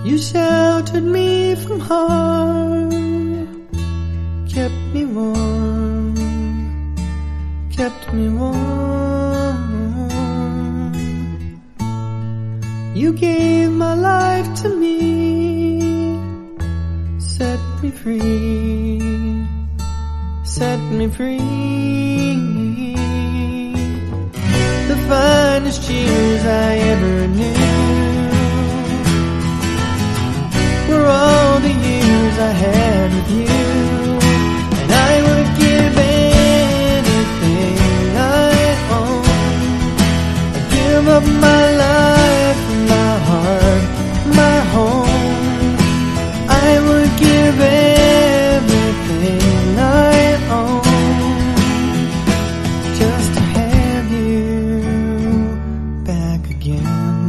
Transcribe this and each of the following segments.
You sheltered me from harm, kept me warm, kept me warm. You gave my life to me, set me free, set me free. The finest years I ever knew were all the years I had with you. And I would give anything I own. I'd give up my life, my heart, my home. I would give everything I own just to have you back again.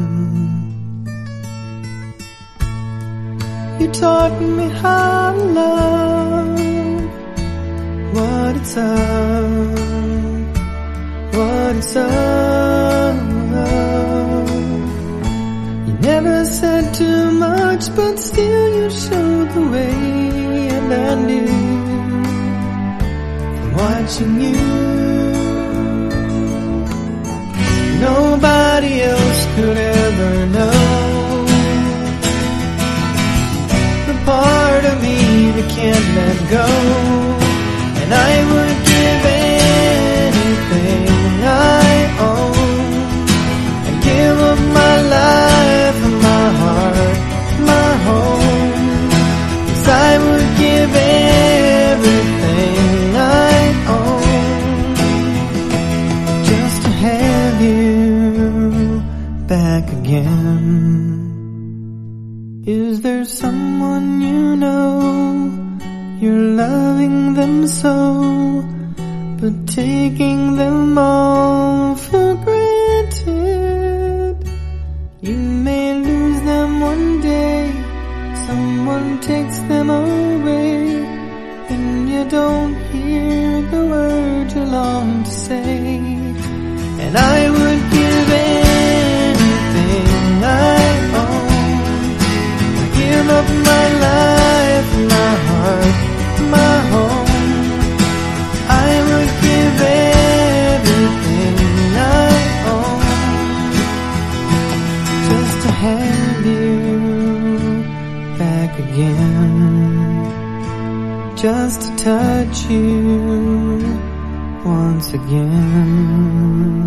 You taught me how to love, what it's of, what it's of. You never said too much, but still you showed the way, and I knew from watching you. Nobody else could ever know the part of me that can't let go. And I would give anything I own, and give up my life and my heart, my home. 'Cause I would give everything I own just to have you back again. Is there someone you know, you're loving them so, but taking them all for granted? You may lose them one day, someone takes them away, and you don't hear the words you long to say. And I would give anything I own, give up my life, my heart, my home. I would give everything I own just to have you back again, just to touch you once again.